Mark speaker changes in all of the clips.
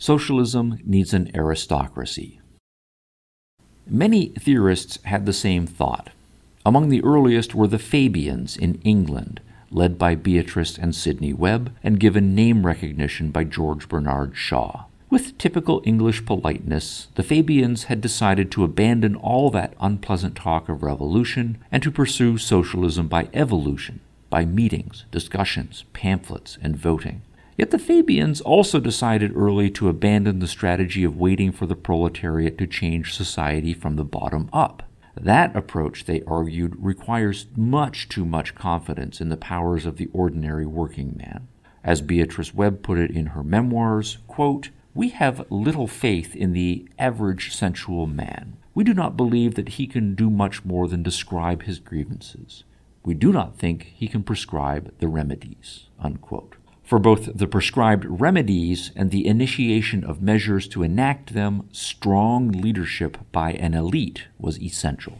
Speaker 1: Socialism needs an aristocracy. Many theorists had the same thought. Among the earliest were the Fabians in England, led by Beatrice and Sidney Webb, and given name recognition by George Bernard Shaw. With typical English politeness, the Fabians had decided to abandon all that unpleasant talk of revolution and to pursue socialism by evolution, by meetings, discussions, pamphlets, and voting. Yet the Fabians also decided early to abandon the strategy of waiting for the proletariat to change society from the bottom up. That approach, they argued, requires much too much confidence in the powers of the ordinary working man. As Beatrice Webb put it in her memoirs, quote, "We have little faith in the average sensual man. We do not believe that he can do much more than describe his grievances. We do not think he can prescribe the remedies," unquote. For both the prescribed remedies and the initiation of measures to enact them, strong leadership by an elite was essential.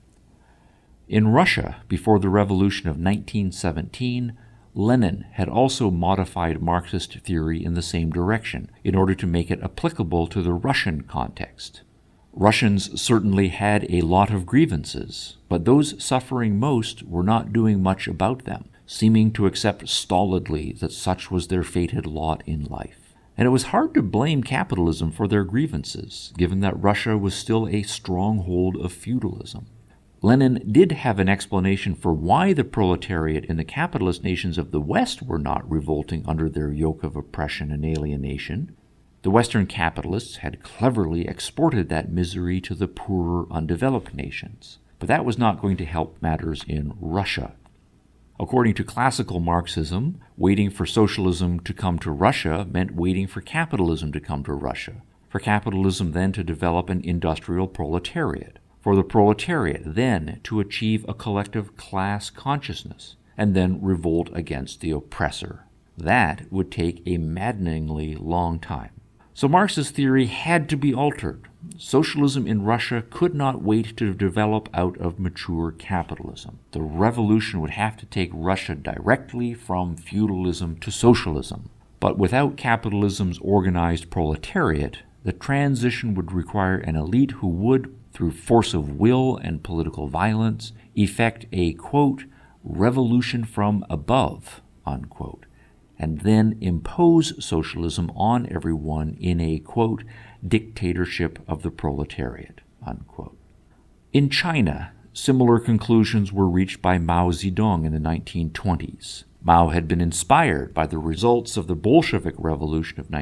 Speaker 1: In Russia, before the revolution of 1917, Lenin had also modified Marxist theory in the same direction in order to make it applicable to the Russian context. Russians certainly had a lot of grievances, but those suffering most were not doing much about them, seeming to accept stolidly that such was their fated lot in life. And it was hard to blame capitalism for their grievances, given that Russia was still a stronghold of feudalism. Lenin did have an explanation for why the proletariat in the capitalist nations of the West were not revolting under their yoke of oppression and alienation. The Western capitalists had cleverly exported that misery to the poorer, undeveloped nations. But that was not going to help matters in Russia. According to classical Marxism, waiting for socialism to come to Russia meant waiting for capitalism to come to Russia, for capitalism then to develop an industrial proletariat, for the proletariat then to achieve a collective class consciousness, and then revolt against the oppressor. That would take a maddeningly long time. So Marx's theory had to be altered. Socialism in Russia could not wait to develop out of mature capitalism. The revolution would have to take Russia directly from feudalism to socialism. But without capitalism's organized proletariat, the transition would require an elite who would, through force of will and political violence, effect a, quote, revolution from above, unquote, and then impose socialism on everyone in a, quote, dictatorship of the proletariat, unquote. In China, similar conclusions were reached by Mao Zedong in the 1920s. Mao had been inspired by the results of the Bolshevik Revolution of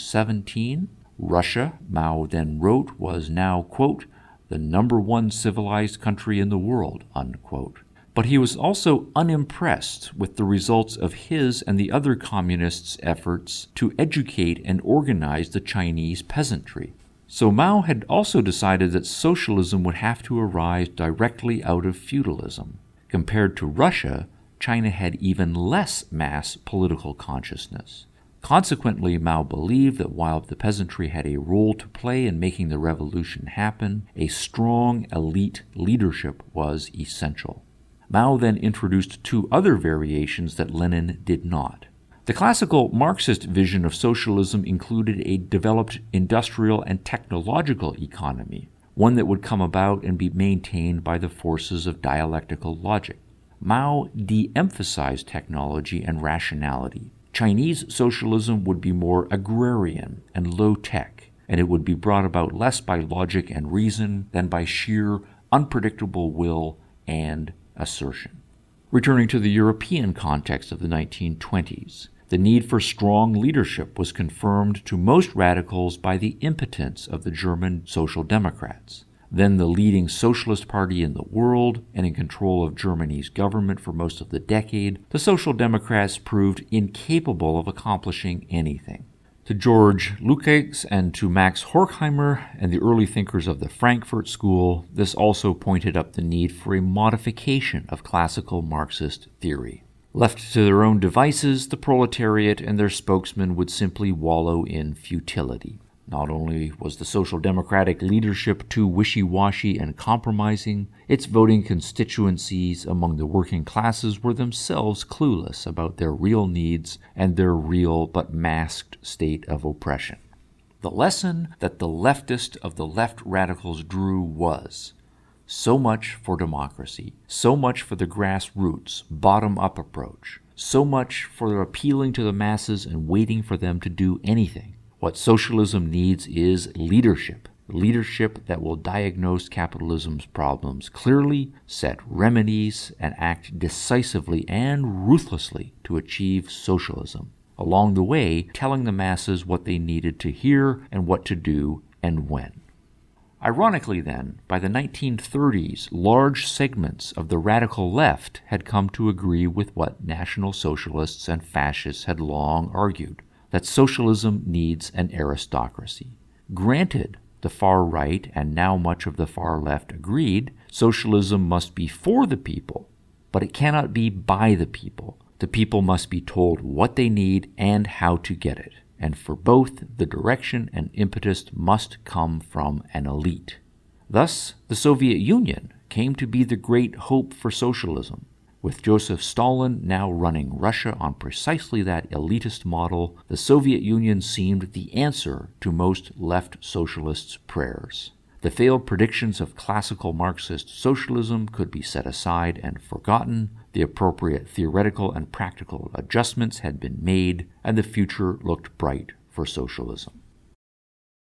Speaker 1: 1917. Russia, Mao then wrote, was now, quote, the number one civilized country in the world, unquote. But he was also unimpressed with the results of his and the other communists' efforts to educate and organize the Chinese peasantry. So Mao had also decided that socialism would have to arise directly out of feudalism. Compared to Russia, China had even less mass political consciousness. Consequently, Mao believed that while the peasantry had a role to play in making the revolution happen, a strong elite leadership was essential. Mao then introduced two other variations that Lenin did not. The classical Marxist vision of socialism included a developed industrial and technological economy, one that would come about and be maintained by the forces of dialectical logic. Mao de-emphasized technology and rationality. Chinese socialism would be more agrarian and low-tech, and it would be brought about less by logic and reason than by sheer unpredictable will and assertion. Returning to the European context of the 1920s, the need for strong leadership was confirmed to most radicals by the impotence of the German Social Democrats, then the leading socialist party in the world and in control of Germany's government for most of the decade. The Social Democrats proved incapable of accomplishing anything. To George Lukács and to Max Horkheimer and the early thinkers of the Frankfurt School, this also pointed up the need for a modification of classical Marxist theory. Left to their own devices, the proletariat and their spokesmen would simply wallow in futility. Not only was the Social Democratic leadership too wishy-washy and compromising, its voting constituencies among the working classes were themselves clueless about their real needs and their real but masked state of oppression. The lesson that the leftist of the left radicals drew was: so much for democracy, so much for the grassroots, bottom-up approach, so much for appealing to the masses and waiting for them to do anything. What socialism needs is leadership. Leadership that will diagnose capitalism's problems clearly, set remedies, and act decisively and ruthlessly to achieve socialism. Along the way, telling the masses what they needed to hear and what to do and when. Ironically then, by the 1930s, large segments of the radical left had come to agree with what National Socialists and fascists had long argued, that socialism needs an aristocracy. Granted, the far right and now much of the far left agreed socialism must be for the people, but it cannot be by the people. The people must be told what they need and how to get it. And for both, the direction and impetus must come from an elite. Thus, the Soviet Union came to be the great hope for socialism. With Joseph Stalin now running Russia on precisely that elitist model, the Soviet Union seemed the answer to most left socialists' prayers. The failed predictions of classical Marxist socialism could be set aside and forgotten, the appropriate theoretical and practical adjustments had been made, and the future looked bright for socialism.